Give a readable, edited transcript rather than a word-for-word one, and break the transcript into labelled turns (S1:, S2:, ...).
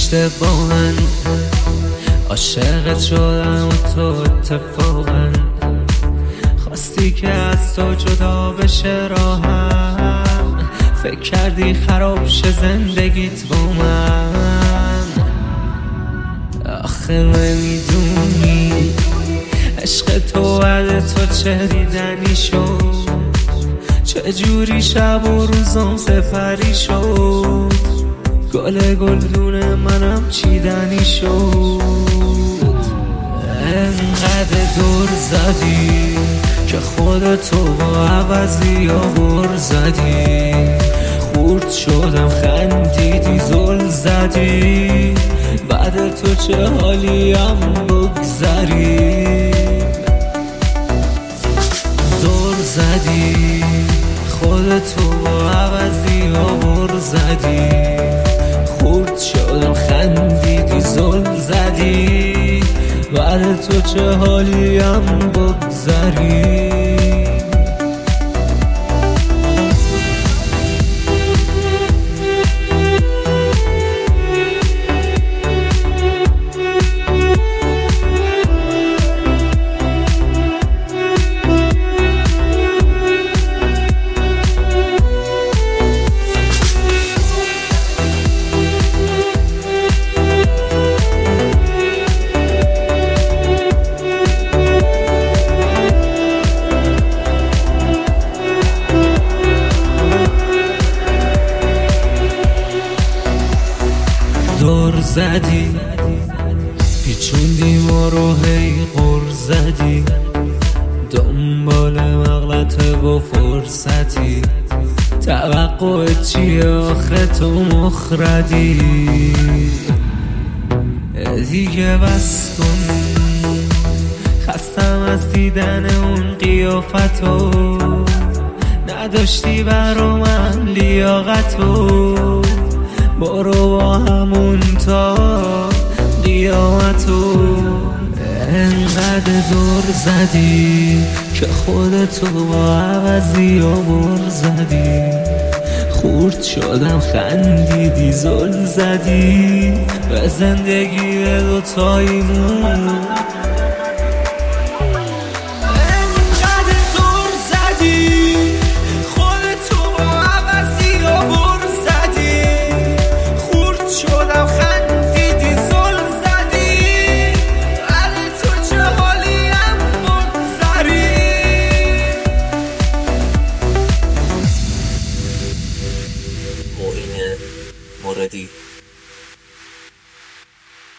S1: اشتباهن عاشقت شدم و تو اتفاقا خواستی که از تو جدا بشه راهم، فکر کردی خراب شه زندگیت با من. آخه نمیدونی عشق تو بعد تو چه دیدنی شد، چه جوری شب و روزم سپری شد، گل گلدون منم چیدنی شد. انقدر دور زدی که خودتو با عوضی ها بر زدی، خورد شدم خندیدی زل زدی، بعد تو چه حالیم بگذری. دور زدی خودتو با عوضی ها بر زدی، خورد شدم خندیدی زل زدی، بعد تو چه حالیم بگذری. دور زدی پیچوندی ما رو هی غر زدی، دنبال مغلطه و فرصتی، توقع چیه آخه تو مخردی. دیگه بس کن خستم از دیدن اون قیافتو، نداشتی برا من لیاقتو، برو با همون تا قیامتو. انقدر دور زدی که خودتو با عوضی ها بر زدی، خورد شدم خندیدی زل زدی، به زندگی به دوتاییمون.
S2: معین موردی